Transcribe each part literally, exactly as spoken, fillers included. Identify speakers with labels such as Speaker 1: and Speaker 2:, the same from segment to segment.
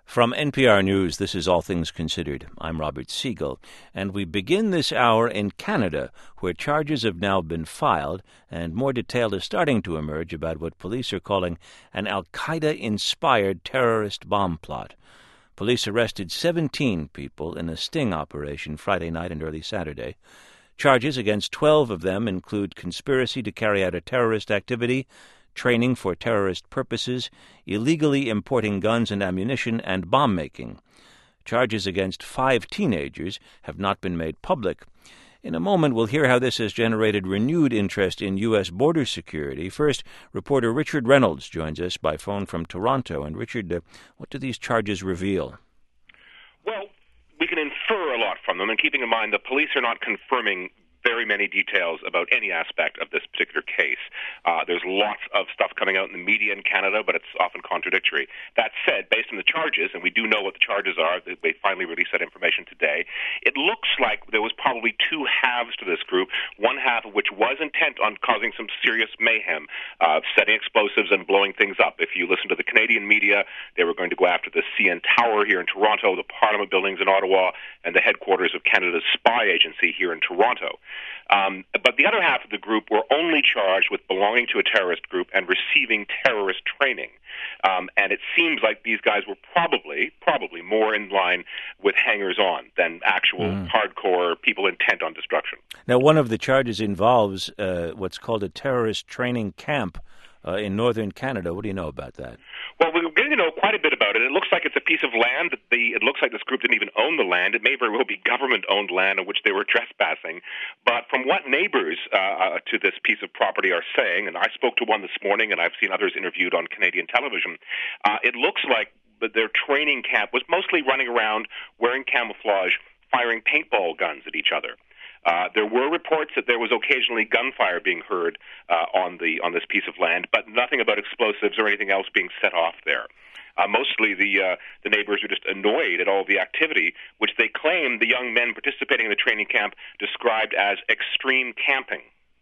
Speaker 1: From N P R News, this is All Things Considered. I'm Robert Siegel, and we begin this hour in Canada, where charges have now been filed, and more detail is starting to emerge about what police are calling an al-Qaeda-inspired terrorist bomb plot. Police arrested seventeen people in a sting operation Friday night and early Saturday. Charges against twelve of them include conspiracy to carry out a terrorist activity, training for terrorist purposes, illegally importing guns and ammunition, and bomb-making. Charges against five teenagers have not been made public. In a moment, we'll hear how this has generated renewed interest in U S border security. First, reporter Richard Reynolds joins us by phone from Toronto. And Richard, uh, what do these charges reveal?
Speaker 2: Well, we can infer a lot from them, and keeping in mind the police are not confirming very many details about any aspect of this particular case. Uh, there's lots of stuff coming out in the media in Canada, but it's often contradictory. That said, based on the charges, and we do know what the charges are, they finally released that information today, it looks like there was probably two halves to this group, one half of which was intent on causing some serious mayhem, uh, setting explosives and blowing things up. If you listen to the Canadian media, they were going to go after the C N Tower here in Toronto, the Parliament buildings in Ottawa, and the headquarters of Canada's spy agency here in Toronto. Um, but the other half of the group were only charged with belonging to a terrorist group and receiving terrorist training. Um, and it seems like these guys were probably, probably more in line with hangers-on than actual mm. hardcore people intent on destruction.
Speaker 1: Now, one of the charges involves uh, what's called a terrorist training camp uh, in northern Canada. What do you know about that?
Speaker 2: Well, we're getting to know quite a bit about it. It looks like it's a piece of land. That the, it looks like this group didn't even own the land. It may very well be government-owned land on which they were trespassing. But from what neighbors uh, to this piece of property are saying, and I spoke to one this morning, and I've seen others interviewed on Canadian television, uh, it looks like their training camp was mostly running around wearing camouflage, firing paintball guns at each other. Uh, there were reports that there was occasionally gunfire being heard uh, on the on this piece of land, but nothing about explosives or anything else being set off there. Uh, mostly the uh, the neighbors were just annoyed at all the activity, which they claim the young men participating in the training camp described as extreme camping.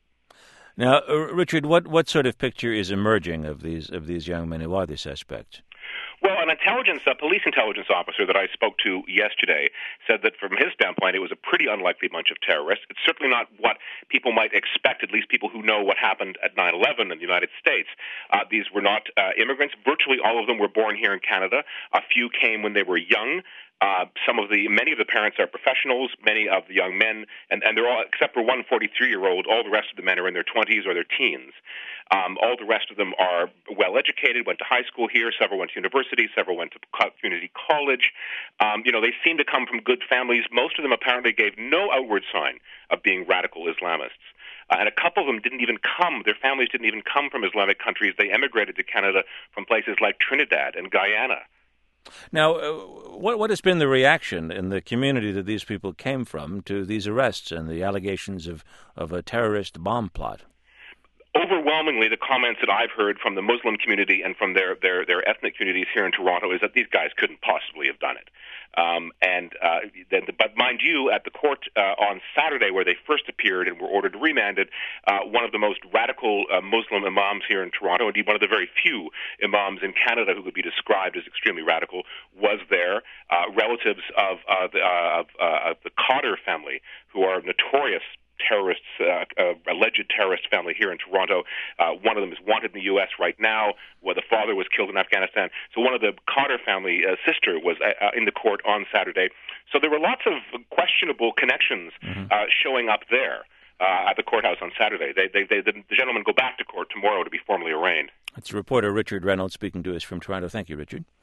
Speaker 1: Now, uh, Richard, what, what sort of picture is emerging of these of these young men who are the suspects?
Speaker 2: Well, an intelligence, a police intelligence officer that I spoke to yesterday said that from his standpoint, it was a pretty unlikely bunch of terrorists. It's certainly not what people might expect, at least people who know what happened at nine eleven in the United States. Uh, these were not uh, immigrants. Virtually all of them were born here in Canada. A few came when they were young. Uh, some of the, many of the parents are professionals, many of the young men, and, and they're all, except for one forty-three-year-old, all the rest of the men are in their twenties or their teens. Um, all the rest of them are well-educated, went to high school here, several went to university, several went to community college. Um, you know, they seem to come from good families. Most of them apparently gave no outward sign of being radical Islamists. Uh, and a couple of them didn't even come, their families didn't even come from Islamic countries. They emigrated to Canada from places like Trinidad and Guyana.
Speaker 1: Now, uh, what what has been the reaction in the community that these people came from to these arrests and the allegations of, of a terrorist bomb plot?
Speaker 2: Overwhelmingly, the comments that I've heard from the Muslim community and from their, their, their ethnic communities here in Toronto is that these guys couldn't possibly have done it. Um, and uh, then, but mind you, at the court uh, on Saturday, where they first appeared and were ordered remanded, uh, one of the most radical uh, Muslim imams here in Toronto, indeed one of the very few imams in Canada who could be described as extremely radical, was there. Uh, relatives of, uh, the, uh, of, uh, of the Cotter family, who are notorious terrorists, uh, uh, alleged terrorist family here in Toronto. Uh, one of them is wanted in the U S right now, where the father was killed in Afghanistan. So one of the Cotter family uh, sister was uh, in the court on Saturday. So there were lots of questionable connections mm-hmm. uh, showing up there uh, at the courthouse on Saturday. They, they, they, the gentlemen go back to court tomorrow to be formally arraigned.
Speaker 1: It's reporter Richard Reynolds speaking to us from Toronto. Thank you, Richard.